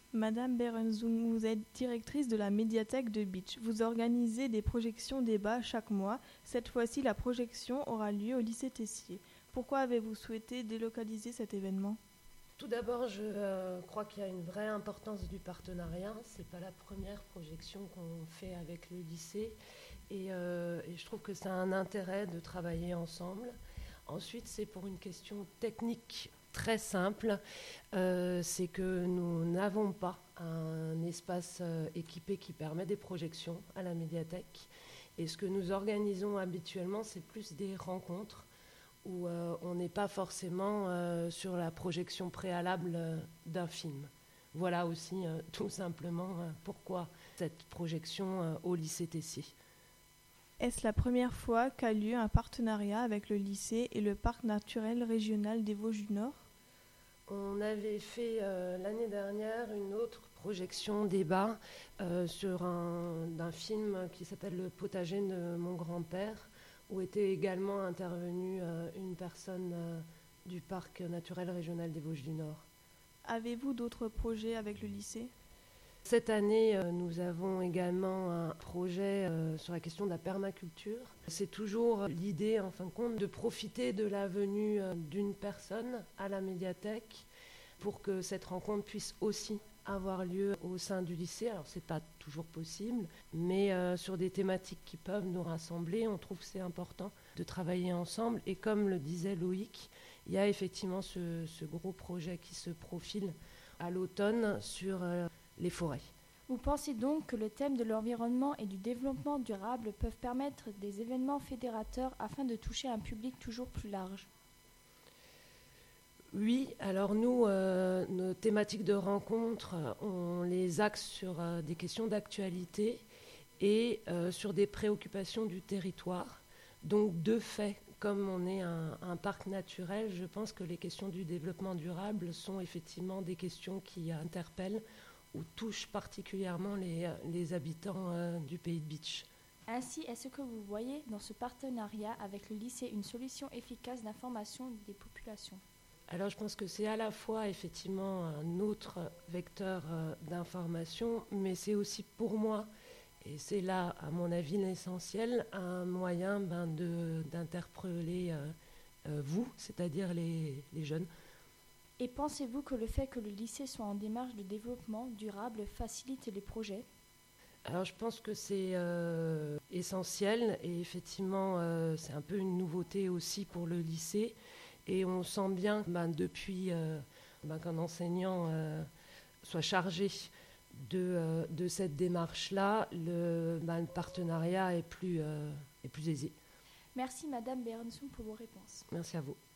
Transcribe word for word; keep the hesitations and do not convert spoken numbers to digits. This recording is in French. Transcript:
Madame Berenzoun, vous êtes directrice de la médiathèque de Bitche. Vous organisez des projections débats chaque mois. Cette fois-ci, la projection aura lieu au lycée Tessier. Pourquoi avez-vous souhaité délocaliser cet événement ? Tout d'abord, je euh, crois qu'il y a une vraie importance du partenariat. Ce n'est pas la première projection qu'on fait avec le lycée. Et, euh, et je trouve que ça a un intérêt de travailler ensemble. Ensuite, c'est pour une question technique très simple. Euh, c'est que nous n'avons pas un espace euh, équipé qui permet des projections à la médiathèque. Et ce que nous organisons habituellement, c'est plus des rencontres où euh, on n'est pas forcément euh, sur la projection préalable euh, d'un film. Voilà aussi euh, tout simplement euh, pourquoi cette projection euh, au lycée Tessier. Est-ce la première fois qu'a lieu un partenariat avec le lycée et le parc naturel régional des Vosges du Nord ? On avait fait euh, l'année dernière une autre projection débat euh, sur un, d'un film qui s'appelle Le potager de mon grand-père, où était également intervenue euh, une personne euh, du parc naturel régional des Vosges du Nord. Avez-vous d'autres projets avec le lycée ? Cette année, euh, nous avons également un projet euh, sur la question de la permaculture. C'est toujours l'idée, en fin de compte, de profiter de la venue euh, d'une personne à la médiathèque pour que cette rencontre puisse aussi avoir lieu au sein du lycée. Alors, ce n'est pas toujours possible, mais euh, sur des thématiques qui peuvent nous rassembler, on trouve que c'est important de travailler ensemble. Et comme le disait Loïc, il y a effectivement ce, ce gros projet qui se profile à l'automne sur euh, les forêts. Vous pensez donc que le thème de l'environnement et du développement durable peuvent permettre des événements fédérateurs afin de toucher un public toujours plus large ? Oui, alors nous, euh, nos thématiques de rencontre, on les axe sur euh, des questions d'actualité et euh, sur des préoccupations du territoire. Donc de fait, comme on est un, un parc naturel, je pense que les questions du développement durable sont effectivement des questions qui interpellent ou touchent particulièrement les, les habitants euh, du pays de Bitche. Ainsi, est-ce que vous voyez dans ce partenariat avec le lycée une solution efficace d'information des populations ? Alors je pense que c'est à la fois effectivement un autre vecteur euh, d'information, mais c'est aussi pour moi, et c'est là à mon avis l'essentiel, un moyen ben, de, d'interpeller euh, euh, vous, c'est-à-dire les, les jeunes. Et pensez-vous que le fait que le lycée soit en démarche de développement durable facilite les projets ? Alors je pense que c'est euh, essentiel et effectivement euh, c'est un peu une nouveauté aussi pour le lycée. Et on sent bien ben, depuis euh, ben, qu'un enseignant euh, soit chargé de, euh, de cette démarche-là, le, ben, le partenariat est plus, euh, est plus aisé. Merci Madame Berenzoun pour vos réponses. Merci à vous.